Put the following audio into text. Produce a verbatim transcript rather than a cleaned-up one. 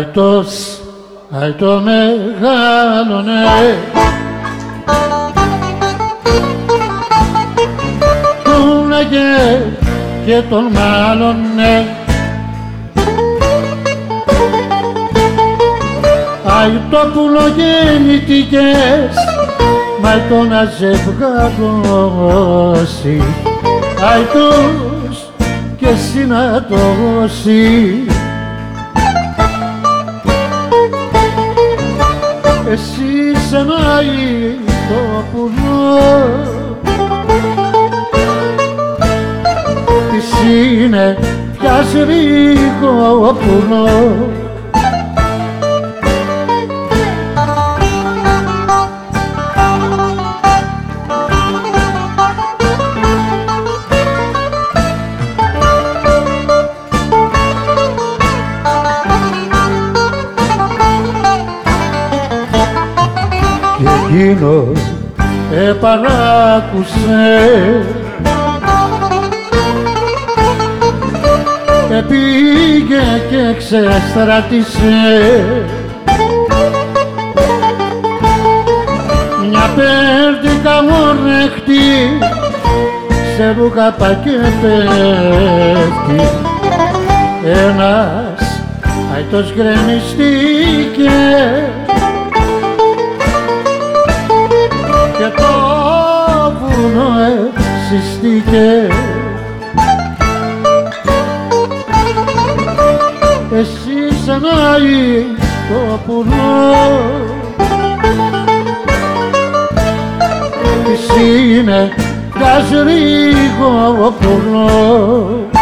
Αϊτός, αϊτό μεγάλωνε, τούναγε και τον μάλωνε. Αϊτό πουλογεννητικές, αϊτό να ζευγαρώσει, αϊτός και εσύ να το δώσει. Εσύ είσαι ένα αϊτό πουλό, της είναι πια σρίγο πουλό. Εκείνος επανάκουσε, επήγε και ξεστράτησε μια πέρδικα μορέχτη, σε ρούχα πακετεύτη. Ένας αϊτός γκρεμιστήκε και το βουνό εξιστήκε. Εσύ σαν αϊτό πουλό, της είναι βγάζει λίγο πουλό.